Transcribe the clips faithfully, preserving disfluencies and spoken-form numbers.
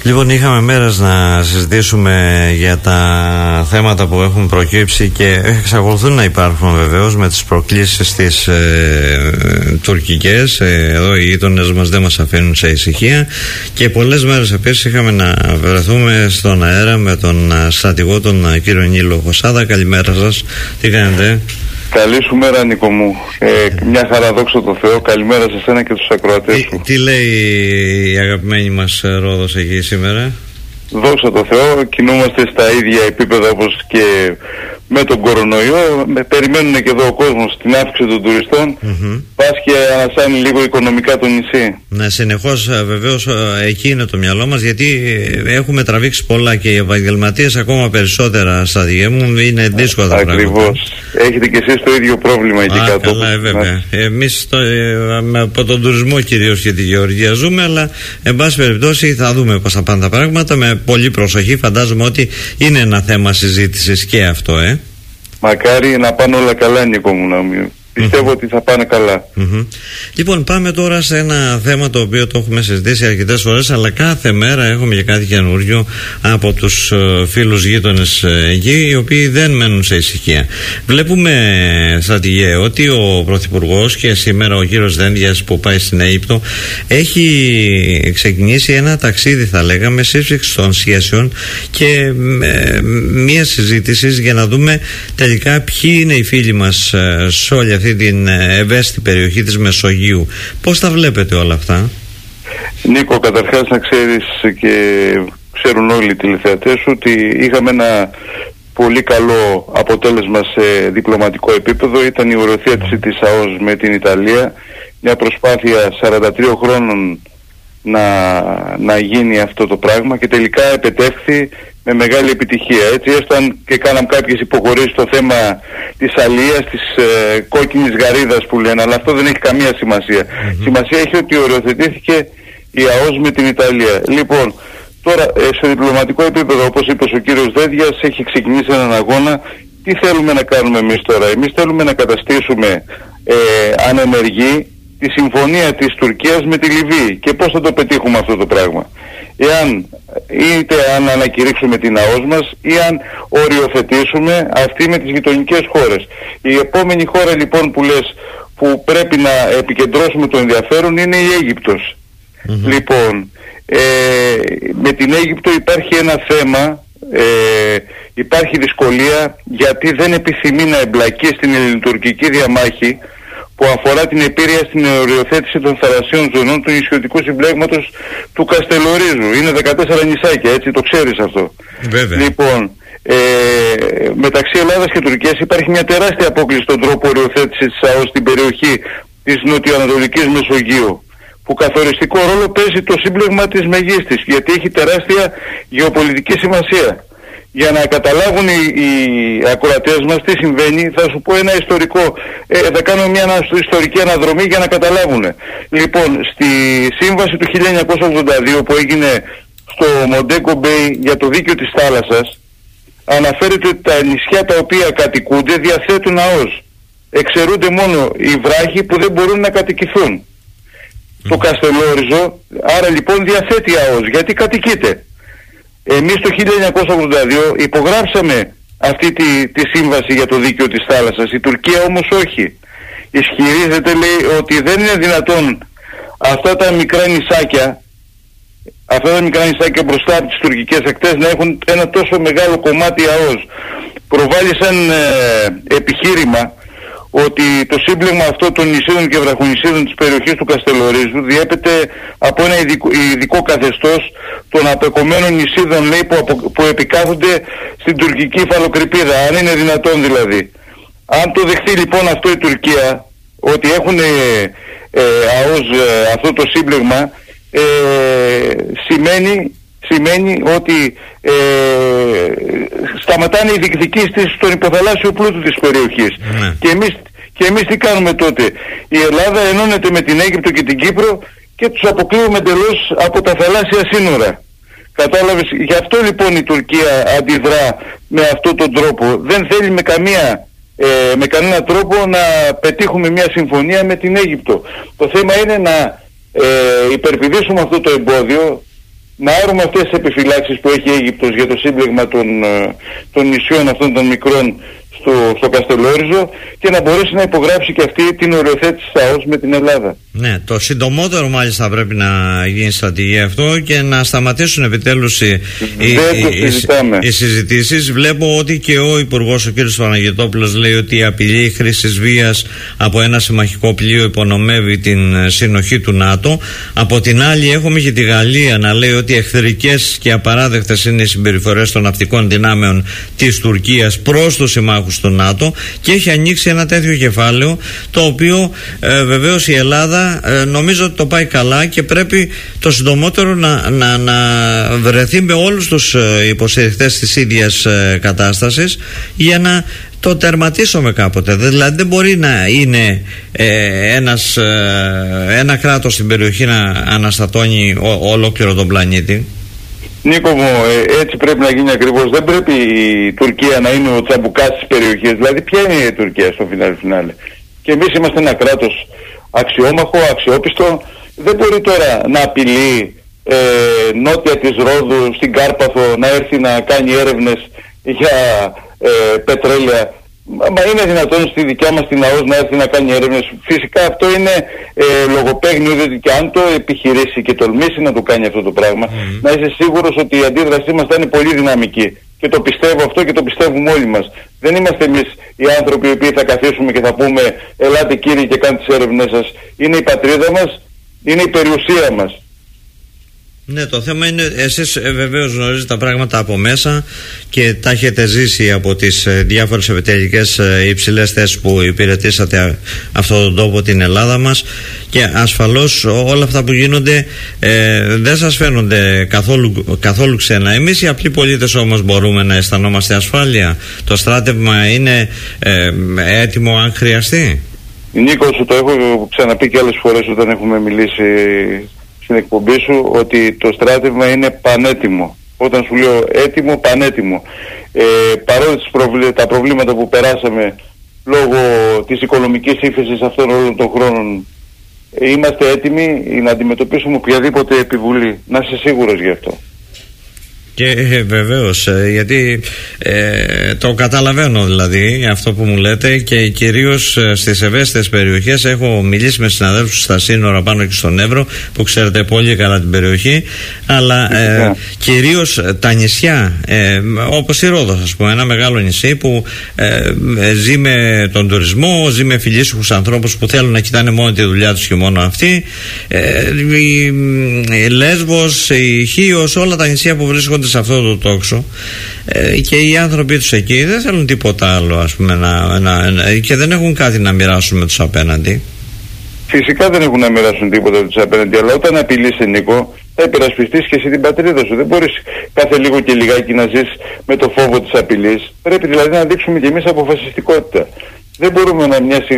Λοιπόν, είχαμε μέρες να συζητήσουμε για τα θέματα που έχουν προκύψει και εξακολουθούν να υπάρχουν βεβαίως με τις προκλήσεις τις ε, τουρκικές. Ε, εδώ οι γείτονες μας δεν μας αφήνουν σε ησυχία και πολλές μέρες επίσης είχαμε να βρεθούμε στον αέρα με τον στρατηγό, τον κύριο Νίλο Χωσάδα. Καλημέρα σας, τι κάνετε? Καλή σου μέρα, Νίκο μου. Ε, μια χαρά, δόξα τω Θεώ. Καλημέρα σε σένα και τους ακροατές σου. Τι, τι λέει η αγαπημένη μας Ρόδος εκεί σήμερα? Δόξα τω Θεώ, κινούμαστε στα ίδια επίπεδα όπως και με τον κορονοϊό. Με, περιμένουν και εδώ ο κόσμος την αύξηση των τουριστών. Mm-hmm. Πας και ανασάνει λίγο οικονομικά το νησί. Ναι, συνεχώς βεβαίως εκεί είναι το μυαλό μας, γιατί έχουμε τραβήξει πολλά και οι επαγγελματίες ακόμα περισσότερα, στρατηγέ μου. Είναι δύσκολα τα πράγματα. Ακριβώς. Έχετε και εσείς το ίδιο πρόβλημα εκεί Α, κάτω. Καλά, ε, βέβαια. Εμείς το, ε, από τον τουρισμό κυρίως και τη γεωργία ζούμε, αλλά εν πάση περιπτώσει θα δούμε πώς θα πάνε τα πράγματα. Με πολύ προσοχή, φαντάζομαι ότι είναι ένα θέμα συζήτησης και αυτό, ε. Μακάρι να πάνε όλα καλά, Νίκο μου, να μην... Πιστεύω mm-hmm. ότι θα πάνε καλά. Mm-hmm. Λοιπόν, πάμε τώρα σε ένα θέμα το οποίο το έχουμε συζητήσει αρκετές φορές, αλλά κάθε μέρα έχουμε και κάτι καινούριο από τους uh, φίλους γείτονες uh, εκεί, οι οποίοι δεν μένουν σε ησυχία. Βλέπουμε, στρατηγέ, ότι ο Πρωθυπουργός και σήμερα ο κύριος Δένδιας που πάει στην Αίγυπτο έχει ξεκινήσει ένα ταξίδι, θα λέγαμε, σύσφυξης των σχέσεων και uh, μία συζήτηση για να δούμε τελικά ποιοι είναι οι φίλοι μας uh, σε όλη αυτή την ευαίσθητη περιοχή της Μεσογείου. Πώς τα βλέπετε όλα αυτά? Νίκο, καταρχάς να ξέρεις και ξέρουν όλοι οι τηλεθεατές ότι είχαμε ένα πολύ καλό αποτέλεσμα σε διπλωματικό επίπεδο. Ήταν η οριοθέτηση της ΑΟΣ με την Ιταλία, μια προσπάθεια σαράντα τριών χρόνων να, να γίνει αυτό το πράγμα και τελικά επετεύχθη με μεγάλη επιτυχία. Έτσι, έστω και κάναμε κάποιες υποχωρήσεις στο θέμα της αλίας, της ε, κόκκινης γαρίδας που λένε, αλλά αυτό δεν έχει καμία σημασία. Mm-hmm. Σημασία έχει ότι οριοθετήθηκε η ΑΟΣ με την Ιταλία. Λοιπόν, τώρα ε, σε διπλωματικό επίπεδο, όπως είπε ο κύριος Δένδιας, έχει ξεκινήσει έναν αγώνα. Τι θέλουμε να κάνουμε εμείς τώρα? Εμείς θέλουμε να καταστήσουμε ε, ανενεργή τη συμφωνία της Τουρκίας με τη Λιβύη. Και πώς θα το πετύχουμε αυτό το πράγμα? Εάν είτε αν ανακηρύξουμε την ΑΟΣ μας ή αν οριοθετήσουμε αυτή με τις γειτονικές χώρες. Η επόμενη χώρα λοιπόν που λες που πρέπει να επικεντρώσουμε το ενδιαφέρον είναι η Αίγυπτος. Mm-hmm. Λοιπόν, ε, με την Αίγυπτο υπάρχει ένα θέμα, ε, υπάρχει δυσκολία γιατί δεν επιθυμεί να εμπλακεί στην ελληνοτουρκική διαμάχη που αφορά την επίρρεια στην οριοθέτηση των θαλασσίων ζωνών του νησιωτικού συμπλέγματος του Καστελορίζου. Είναι δεκατέσσερα νησάκια, έτσι, το ξέρεις αυτό. Βέβαια. Λοιπόν, ε, μεταξύ Ελλάδας και Τουρκίας υπάρχει μια τεράστια απόκληση στον τρόπο οριοθέτησης της ΑΟΣ στην περιοχή της νοτιοανατολικής Μεσογείου, που καθοριστικό ρόλο παίζει το σύμπλεγμα της Μεγίστης, γιατί έχει τεράστια γεωπολιτική σημασία. Για να καταλάβουν οι, οι ακροατές μας τι συμβαίνει, θα σου πω ένα ιστορικό, ε, θα κάνω μια ιστορική αναδρομή για να καταλάβουν. Λοιπόν, στη σύμβαση του χίλια εννιακόσια ογδόντα δύο που έγινε στο Μοντέγκο Μπέι για το δίκαιο της θάλασσας, αναφέρεται ότι τα νησιά τα οποία κατοικούνται διαθέτουν ΑΟΣ. Εξαιρούνται μόνο οι βράχοι που δεν μπορούν να κατοικηθούν. Mm. Το Καστελόριζο, άρα λοιπόν διαθέτει ΑΟΣ, γιατί κατοικείται. Εμείς το χίλια εννιακόσια ογδόντα δύο υπογράψαμε αυτή τη, τη σύμβαση για το δίκαιο της θάλασσας. Η Τουρκία όμως όχι. Ισχυρίζεται, λέει, ότι δεν είναι δυνατόν αυτά τα μικρά νησάκια, αυτά τα μικρά νησάκια μπροστά από τις τουρκικές ακτές να έχουν ένα τόσο μεγάλο κομμάτι ΑΟΣ. Προβάλλει σαν ε, επιχείρημα ότι το σύμπλεγμα αυτό των νησίδων και βραχονησίδων της περιοχής του Καστελορίζου διέπεται από ένα ειδικό, ειδικό καθεστώς των απεκομμένων νησίδων, λέει, που, απο, που επικάθονται στην τουρκική υφαλοκρηπίδα, αν είναι δυνατόν δηλαδή. Αν το δεχθεί λοιπόν αυτό η Τουρκία, ότι έχουν ε, ε, ΑΟΣ ε, αυτό το σύμπλεγμα, ε, σημαίνει, σημαίνει ότι ε, σταματάνε οι διεκδικήσεις στον υποθαλάσσιο πλούτο της περιοχής. Mm. Και εμείς, και εμείς τι κάνουμε τότε? Η Ελλάδα ενώνεται με την Αίγυπτο και την Κύπρο και τους αποκλείουμε εντελώς από τα θαλάσσια σύνορα. Κατάλαβες? Γι' αυτό λοιπόν η Τουρκία αντιδρά με αυτόν τον τρόπο. Δεν θέλει με, καμία, ε, με κανένα τρόπο να πετύχουμε μια συμφωνία με την Αίγυπτο. Το θέμα είναι να ε, υπερπηδήσουμε αυτό το εμπόδιο να άρουμε αυτές τις επιφυλάξεις που έχει η Αίγυπτος για το σύμπλεγμα των, των νησιών αυτών των μικρών στο, στο Καστελόριζο και να μπορέσει να υπογράψει και αυτή την οριοθέτηση ΣΑΟΣ με την Ελλάδα. Ναι, το συντομότερο μάλιστα πρέπει να γίνει στρατηγία αυτό και να σταματήσουν επιτέλους οι, οι, οι, οι συζητήσεις. Βλέπω ότι και ο Υπουργός, ο κ. Παναγιωτόπουλος, λέει ότι η απειλή χρήσης βίας από ένα συμμαχικό πλοίο υπονομεύει την συνοχή του ΝΑΤΟ. Από την άλλη έχουμε και τη Γαλλία να λέει ότι εχθρικές και απαράδεκτες είναι οι συμπεριφορές των ναυτικών δυνάμεων της Τουρκίας προς τους συμμάχους του ΝΑΤΟ, και έχει ανοίξει ένα τέτοιο κεφάλαιο, το οποίο ε, βεβαίως η Ελλάδα ε, νομίζω ότι το πάει καλά και πρέπει το συντομότερο να, να, να βρεθεί με όλους τους ε, υποστηριχτές της ίδιας ε, κατάστασης για να το τερματίσουμε κάποτε. Δηλαδή δεν μπορεί να είναι ε, ένας, ε, ένα κράτος στην περιοχή να αναστατώνει ο, ολόκληρο τον πλανήτη. Νίκο μου, ε, έτσι πρέπει να γίνει ακριβώς. Δεν πρέπει η Τουρκία να είναι ο τσαμπουκάς της περιοχής. Δηλαδή ποια είναι η Τουρκία στο φινάλε φινάλε. Και εμείς είμαστε ένα κράτος αξιόμαχο, αξιόπιστο. Δεν μπορεί τώρα να απειλεί ε, νότια της Ρόδου, στην Κάρπαθο, να έρθει να κάνει έρευνες για ε, πετρέλαια. Μα είναι δυνατόν στη δικιά μας την ΑΟΣ να έρθει να κάνει έρευνες? Φυσικά αυτό είναι ε, λογοπαίγνιο, διότι και αν το επιχειρήσει και τολμήσει να το κάνει αυτό το πράγμα, mm. να είσαι σίγουρος ότι η αντίδρασή μας θα είναι πολύ δυναμική. Και το πιστεύω αυτό και το πιστεύουμε όλοι μας. Δεν είμαστε εμείς οι άνθρωποι οι οποίοι θα καθίσουμε και θα πούμε ελάτε κύριοι και κάντε τις έρευνες σας. Είναι η πατρίδα μας, είναι η περιουσία μας. Ναι, το θέμα είναι, εσείς ε, βεβαίως γνωρίζετε τα πράγματα από μέσα και τα έχετε ζήσει από τις ε, διάφορες επιτελικές ε, υψηλές θέσεις που υπηρετήσατε αυτόν τον τόπο, την Ελλάδα μας, και ασφαλώς όλα αυτά που γίνονται ε, δεν σας φαίνονται καθόλου, καθόλου ξένα. Εμείς οι απλοί πολίτες όμως μπορούμε να αισθανόμαστε ασφάλεια? Το στράτευμα είναι ε, έτοιμο αν χρειαστεί? Νίκο, σου το έχω ξαναπεί και άλλες φορές όταν έχουμε μιλήσει στην εκπομπή σου, ότι το στράτευμα είναι πανέτοιμο. Όταν σου λέω έτοιμο, πανέτοιμο. Ε, παρόλο προβλή, τα προβλήματα που περάσαμε λόγω της οικονομικής ύφεσης αυτών όλων των χρόνων, ε, είμαστε έτοιμοι να αντιμετωπίσουμε οποιαδήποτε επιβουλή. Να είσαι σίγουρος γι' αυτό. Και ε, βεβαίως, ε, γιατί ε, το καταλαβαίνω δηλαδή αυτό που μου λέτε, και κυρίως ε, στις ευαίσθητες περιοχές. Έχω μιλήσει με συναδέλφους στα σύνορα πάνω και στον Εύρο, που ξέρετε πολύ καλά την περιοχή, αλλά ε, κυρίως τα νησιά, ε, όπως η Ρόδος, ας πούμε, ένα μεγάλο νησί που ε, ε, ζει με τον τουρισμό, ζει με φιλήσυχους ανθρώπους που θέλουν να κοιτάνε μόνο τη δουλειά τους και μόνο αυτοί, ε, η, η Λέσβος, η Χίος, όλα τα νησιά που βρίσκονται σε αυτό το τόξο, ε, και οι άνθρωποι τους εκεί δεν θέλουν τίποτα άλλο, ας πούμε, να, να, να, και δεν έχουν κάτι να μοιράσουν με τους απέναντι. Φυσικά δεν έχουν να μοιράσουν τίποτα με τους απέναντι, αλλά όταν απειλείσαι, Νίκο, θα υπερασπιστείς και εσύ την πατρίδα σου. Δεν μπορείς κάθε λίγο και λιγάκι να ζεις με το φόβο της απειλής. Πρέπει δηλαδή να δείξουμε και εμείς αποφασιστικότητα. Δεν μπορούμε να μοιάσει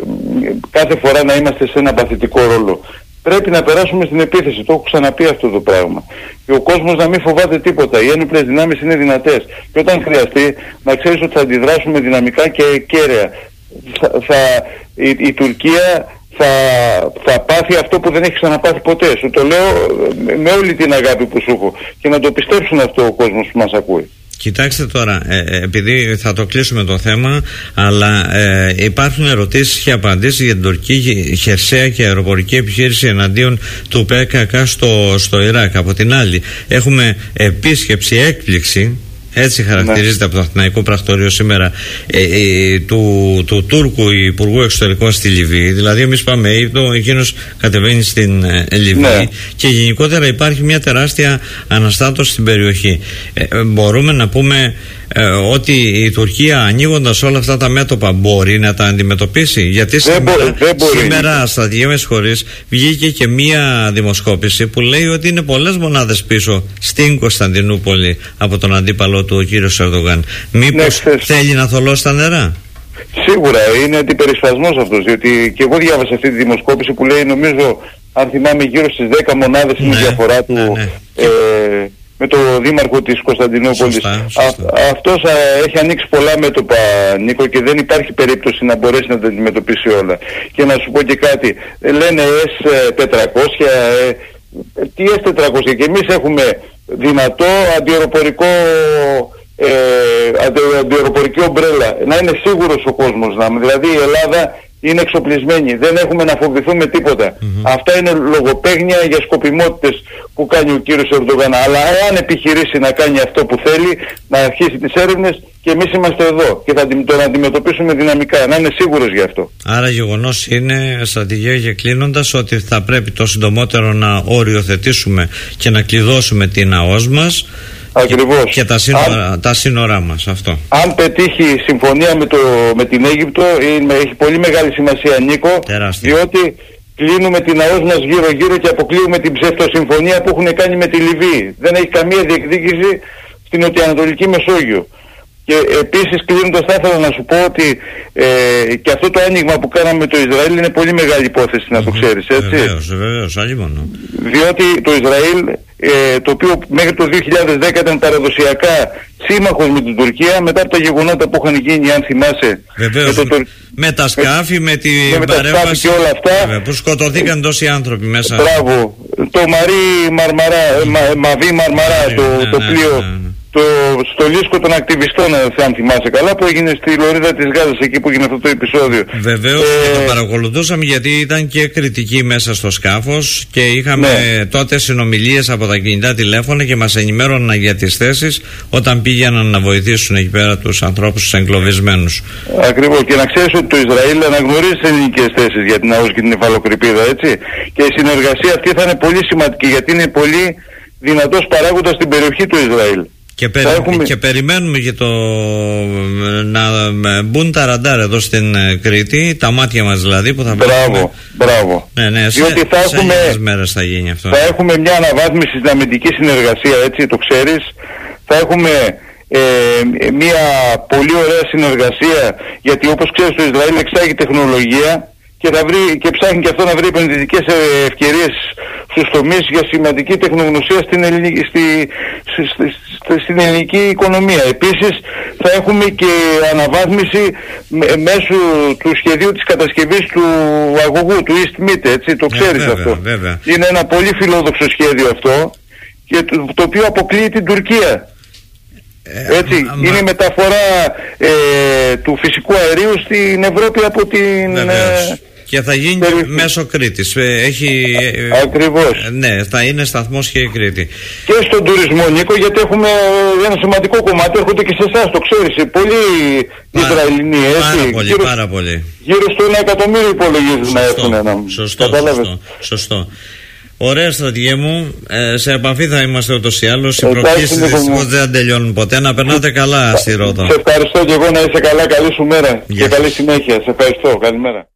κάθε φορά να είμαστε σε ένα παθητικό ρόλο. Πρέπει να περάσουμε στην επίθεση. Το έχω ξαναπεί αυτό το πράγμα. Και ο κόσμος να μην φοβάται τίποτα. Οι ένοπλες δυνάμεις είναι δυνατές. Και όταν χρειαστεί, να ξέρεις ότι θα αντιδράσουμε δυναμικά και κέραια. Θα, θα, η, η Τουρκία θα, θα πάθει αυτό που δεν έχει ξαναπάθει ποτέ. Σου το λέω με όλη την αγάπη που σου έχω. Και να το πιστέψουν αυτό ο κόσμος που μας ακούει. Κοιτάξτε τώρα, ε, επειδή θα το κλείσουμε το θέμα, αλλά ε, υπάρχουν ερωτήσεις και απαντήσεις για την τουρκική χερσαία και αεροπορική επιχείρηση εναντίον του ΠΚΚ στο, στο Ιράκ. Από την άλλη, έχουμε επίσκεψη, έκπληξη, έτσι χαρακτηρίζεται, ναι, από το Αθηναϊκό Πρακτορείο σήμερα, ε, ε, του, του Τούρκου Υπουργού Εξωτερικών στη Λιβύη. Δηλαδή εμείς πάμε Αίγυπτο, εκείνος κατεβαίνει στην ε, Λιβύη, ναι, και γενικότερα υπάρχει μια τεράστια αναστάτωση στην περιοχή. Ε, μπορούμε να πούμε ε, ότι η Τουρκία, ανοίγοντας όλα αυτά τα μέτωπα, μπορεί να τα αντιμετωπίσει? Γιατί δεν σήμερα, μπορεί, δεν μπορεί. σήμερα στα δύο με συγχωρείς, βγήκε και μία δημοσκόπηση που λέει ότι είναι πολλές μονάδες πίσω στην Κωνσταντινούπολη από τον αντίπαλο του, ο κύριος Ερντογάν. Μήπως ναι, θέλει να θολώσει τα νερά? Σίγουρα είναι αντιπερισπασμός αυτός, διότι και εγώ διάβασα αυτή τη δημοσκόπηση που λέει, νομίζω, αν θυμάμαι, γύρω στις δέκα μονάδες είναι η, ναι, διαφορά του, ναι, ναι. Ε, με το δήμαρχο της Κωνσταντινούπολης. Σωστά, σωστά. Α, αυτός α, έχει ανοίξει πολλά μέτωπα, Νίκο, και δεν υπάρχει περίπτωση να μπορέσει να τα αντιμετωπίσει όλα. Και να σου πω και κάτι, λένε ες τετρακόσια, ε, τι ες τετρακόσια, και εμείς έχουμε δυνατό αντιεροπορικό, ε, αντι, αντιεροπορική ομπρέλα, να είναι σίγουρος ο κόσμος, να, δηλαδή η Ελλάδα είναι εξοπλισμένη, δεν έχουμε να φοβηθούμε τίποτα. Mm-hmm. Αυτά είναι λογοπαίγνια για σκοπιμότητες που κάνει ο κύριος Ερντογάν. Αλλά αν επιχειρήσει να κάνει αυτό που θέλει, να αρχίσει τις έρευνες, και εμείς είμαστε εδώ και θα τον αντιμετωπίσουμε δυναμικά, να είναι σίγουρος γι' αυτό. Άρα γεγονός είναι, στρατηγέ, και κλείνοντας, ότι θα πρέπει το συντομότερο να οριοθετήσουμε και να κλειδώσουμε την ΑΟΣ μας. Ακριβώς. Και, και τα, σύνορα, αν, τα σύνορά μας, αυτό. Αν πετύχει συμφωνία με, το, με την Αίγυπτο, είναι, έχει πολύ μεγάλη σημασία, Νίκο, τεράστια. Διότι κλείνουμε την ΑΟΣ μας γύρω-γύρω και αποκλείουμε την ψευτοσυμφωνία που έχουν κάνει με τη Λιβύη. Δεν έχει καμία διεκδίκηση στην νοτιοανατολική Μεσόγειο. Και επίσης, κλείνοντας, θα ήθελα να σου πω ότι ε, και αυτό το άνοιγμα που κάναμε με το Ισραήλ είναι πολύ μεγάλη υπόθεση, να το ξέρεις, έτσι. Βεβαίως, βεβαίως, άλλη μόνο. Διότι το Ισραήλ, ε, το οποίο μέχρι το δύο χιλιάδες δέκα ήταν παραδοσιακά σύμμαχος με την Τουρκία, μετά από τα γεγονότα που είχαν γίνει, αν θυμάσαι, βεβαίως, με, το, με τα σκάφη, με, με την παρέμβαση και όλα αυτά, βέβαια, που σκοτωθήκαν τόσοι άνθρωποι μέσα. Μπράβο, το Μαρί Μαρμαρά, μα, Μαβί Μαρμαρά, το, ναι, το ναι, πλοίο, ναι, ναι. Το στολίσκο των ακτιβιστών, αν θυμάσαι καλά, που έγινε στη Λωρίδα της Γάζας, εκεί που έγινε αυτό το επεισόδιο. Βεβαίως, ε, το παρακολουθούσαμε, γιατί ήταν και κριτική μέσα στο σκάφος και είχαμε ναι. τότε συνομιλίες από τα κινητά τηλέφωνα και μας ενημέρωναν για τις θέσεις όταν πήγαιναν να βοηθήσουν εκεί πέρα τους ανθρώπους, τους εγκλωβισμένους. Ακριβώς, και να ξέρεις ότι το Ισραήλ αναγνωρίζει τις ελληνικές θέσεις για την ΑΟΣ και την υφαλοκρηπίδα, έτσι. Και η συνεργασία αυτή θα είναι πολύ σημαντική, γιατί είναι πολύ δυνατός παράγοντας στην περιοχή του Ισραήλ. Και, περι... έχουμε... και περιμένουμε και το να μπουν τα ραντάρ εδώ στην Κρήτη, τα μάτια μας δηλαδή, που θα μπράβο, έχουμε... μπράβο. Ναι, ναι, σε, διότι θα σε έχουμε... μέρες θα γίνει αυτό. Θα έχουμε μια αναβάθμιση στην αμυντική συνεργασία, έτσι, το ξέρεις. Θα έχουμε ε, μια πολύ ωραία συνεργασία, γιατί όπως ξέρεις το Ισραήλ εξάγει τεχνολογία και, θα βρει, και ψάχνει και αυτό να βρει επενδυτικές ευκαιρίες στους τομείς για σημαντική τεχνογνωσία στην ελληνική, στη, στη, στη, στην ελληνική οικονομία. Επίσης θα έχουμε και αναβάθμιση μέσω του σχεδίου της κατασκευής του αγωγού, του EastMed, έτσι, το ξέρεις yeah, βέβαια, αυτό. Βέβαια. Είναι ένα πολύ φιλόδοξο σχέδιο αυτό, και το, το οποίο αποκλείει την Τουρκία. Ε, έτσι, μα, είναι η μεταφορά ε, του φυσικού αερίου στην Ευρώπη από την... Ε, και θα γίνει περί... μέσω Κρήτης. Έχει... Ακριβώς. Ναι, θα είναι σταθμός και η Κρήτη. Και στον τουρισμό, Νίκο, γιατί έχουμε ένα σημαντικό κομμάτι, έρχονται και σε εσάς, το ξέρεις, πολλοί Ισραηλινοί, έτσι. Πάρα πολύ, γύρω, πάρα πολύ. Γύρω στο ένα εκατομμύριο υπολογίζουν να έρθουν. Σωστό, σωστό, σωστό. Ωραία, στρατηγέ μου, ε, σε επαφή θα είμαστε ούτως ή άλλως. Οι προκλήσεις δυστυχώς δεν τελειώνουν ποτέ. Να περνάτε καλά στη Ρόδο. Σε ευχαριστώ και εγώ, να είσαι καλά, καλή σου μέρα. Yes. Και καλή συνέχεια. Σε ευχαριστώ, καλημέρα.